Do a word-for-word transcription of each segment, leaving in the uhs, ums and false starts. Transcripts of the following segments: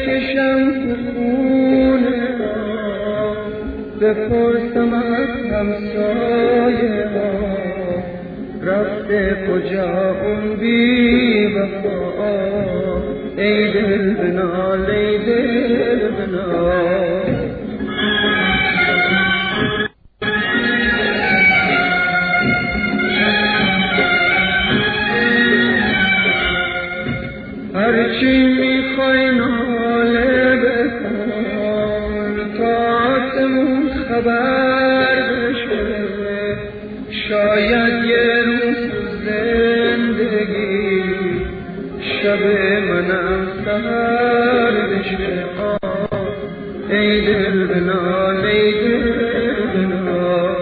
بکشم تو خونه بپرسم از همسایه ها رفته کجا اون بی وفا ای دل بنال ای دل بنال هرچی میخوای ناله بکن تا آسمون خبر بشه شاید یه روز زندگی شب منم سهر بشه ای دل بنال ای دل بنال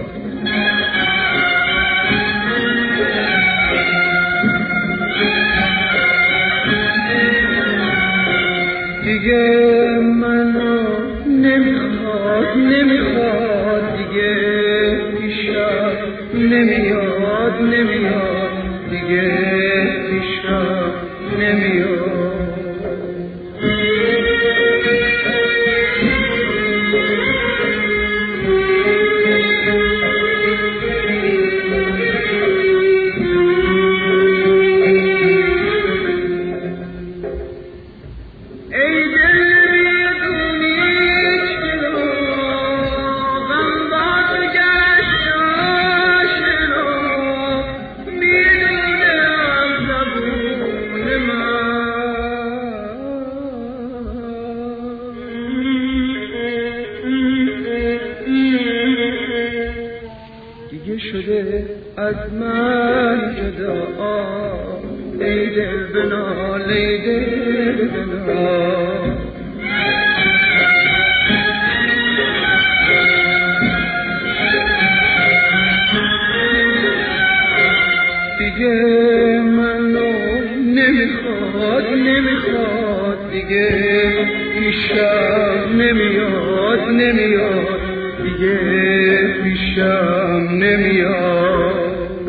دیگه منو نمیخواد نمیخواد دیگه پیشم نمیاد نمیاد دیگه پیشم نمیاد شده از من جدا ای دل بنال ای دل بنال دیگه منو نمیخواد نمیخواد دیگه پیشم نمیاد نمیاد دیگه پیشم نمیاد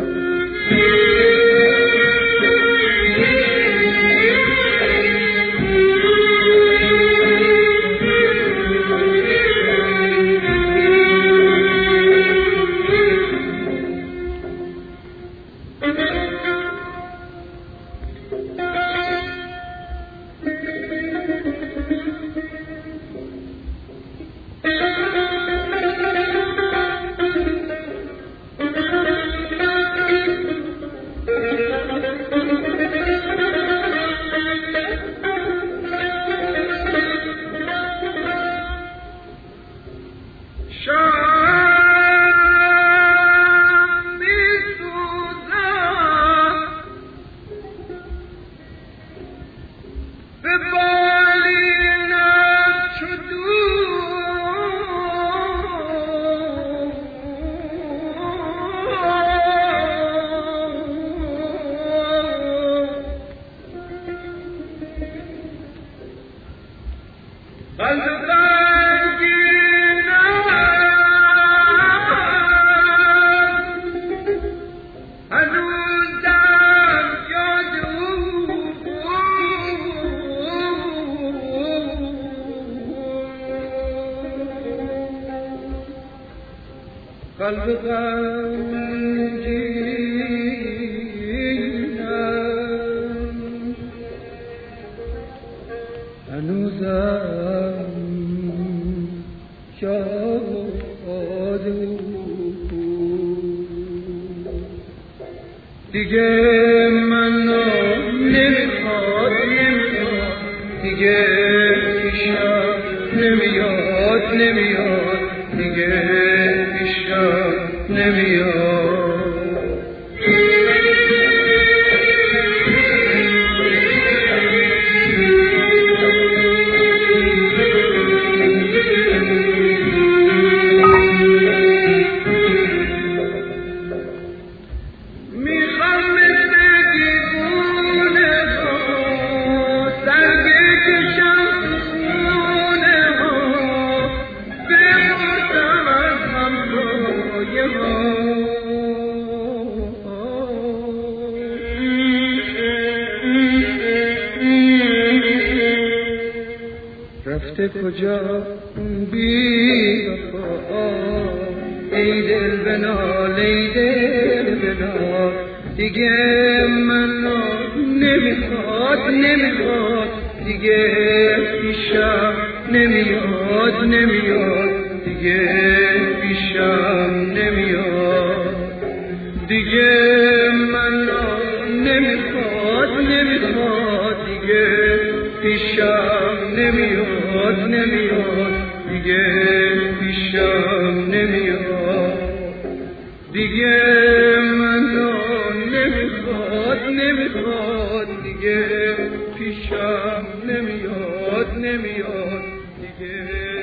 قلب غمگینم هنوزم یاد دیگه منو نمیخواد نمیخواد دیگه پیشم نمیاد نمیاد دیگه پیشم نمیاد Oh رفته کجا بی وفا، ای دل بنال ای دل بنال، دیگه منو نمیخواد نمیخواد، دیگه پیشم نمیاد نمیاد، دیگه پیشم نمیاد، دیگه منو نمیخواد نمیخواد، دیگه پیشم نمیاد نمیاد، دیگه پیشم نمیاد، دیگه منو نمیخواد نمیخواد، دیگه پیشم نمیاد نمیاد، دیگه